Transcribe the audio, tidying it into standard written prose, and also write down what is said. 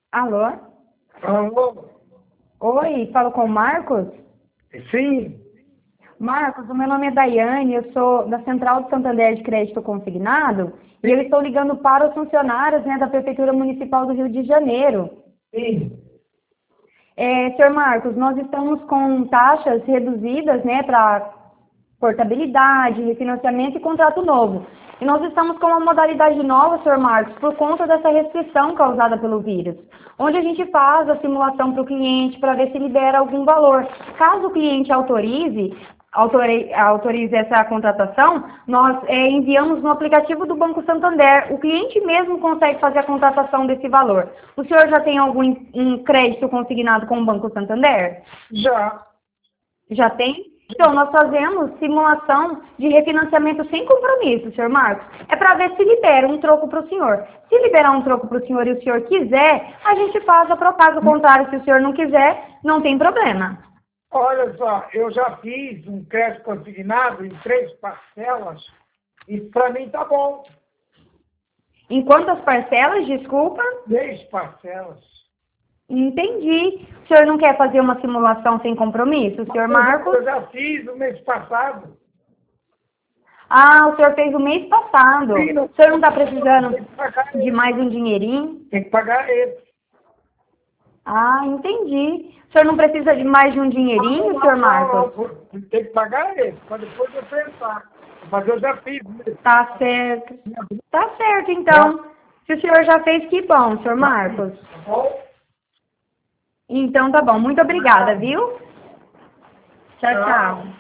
Alô? Alô? Oi, falo com o Marcos? Sim, Marcos, o meu nome é Daiane, eu sou da Central de Santander de Crédito Consignado e eu estou ligando para os funcionários, da Prefeitura Municipal do Rio de Janeiro. sim. Senhor Marcos, nós estamos com taxas reduzidas, para portabilidade, refinanciamento e contrato novo. E nós estamos com uma modalidade nova, senhor Marcos, por conta dessa restrição causada pelo vírus, onde a gente faz a simulação para o cliente para ver se libera algum valor. Caso o cliente autorize essa contratação, nós enviamos no aplicativo do Banco Santander. O cliente mesmo consegue fazer a contratação desse valor. O senhor já tem algum crédito consignado com o Banco Santander? Já. Já tem? Então, nós fazemos simulação de refinanciamento sem compromisso, senhor Marcos. É para ver se libera um troco para o senhor. Se liberar um troco para o senhor e o senhor quiser, a gente faz a proposta. O contrário, se o senhor não quiser, não tem problema. Olha só, eu já fiz um crédito consignado em 3 parcelas e para mim tá bom. Em quantas parcelas, desculpa? 3 parcelas. Entendi. O senhor não quer fazer uma simulação sem compromisso, senhor Marcos? Eu já fiz no mês passado. Ah, o senhor fez o mês passado. Sim, O senhor não está precisando tem que pagar de ele. mais um dinheirinho? Tem que pagar ele. Ah, entendi. O senhor não precisa de mais de um dinheirinho, senhor Marcos? Tem que pagar ele, para depois eu pensar. Mas eu já fiz. Tá certo. Tá certo, então. Se o senhor já fez, que bom, senhor Marcos. Tá bom? Então tá bom. Muito obrigada, viu? Tchau, tchau.